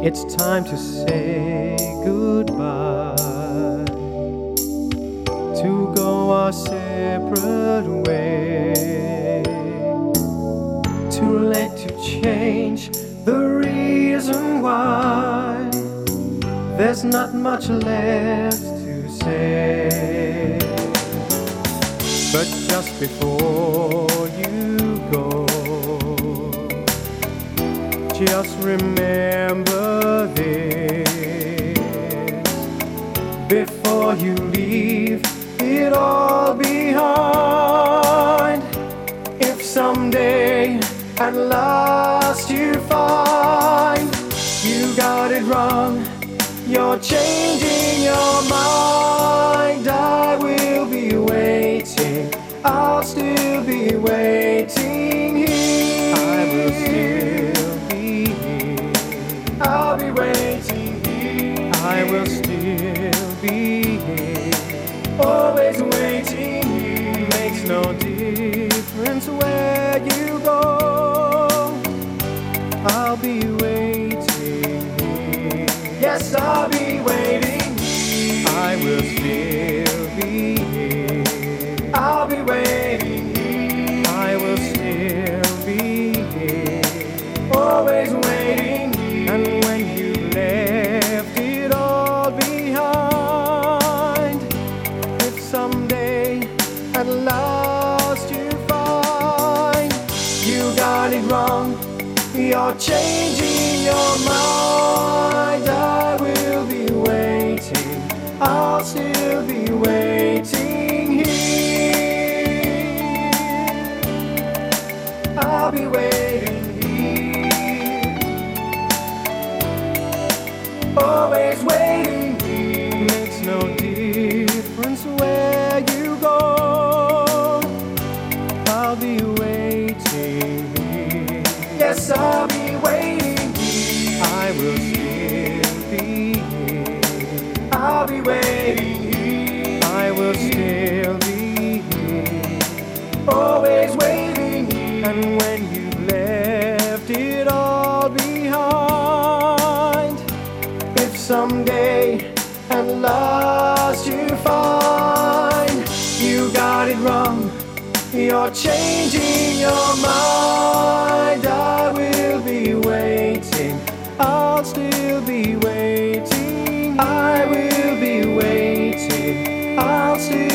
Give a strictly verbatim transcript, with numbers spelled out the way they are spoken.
It's time to say goodbye, to go our separate ways. Too late to change the reason why. There's not much left to say. But just before you go, just remember this: before you leave it all behind, if someday at last you find you got it wrong, you're changing your mind, I will be waiting, I'll still be waiting here. I will still be here. I'll be waiting here. I will still be here. Always waiting here. Makes no difference where you go, I'll be waiting here. Yes, I'll be waiting here. I will still be here. I'll be waiting here. I will still be here. Always waiting here. And when you left it all behind, if someday at last you find you got it wrong, you're changing your mind, I will be waiting, I'll still be waiting here. I'll be waiting here. Always waiting here. Makes no difference where you go, I'll be waiting here. Yes, I'll be waiting here. I will still be here. I'll be waiting here. I will still be here. Always waiting here. And when you left it all behind, if someday at last you find you got it wrong, you're changing your mind, I will be waiting, I'll still be waiting, I will be waiting, I'll still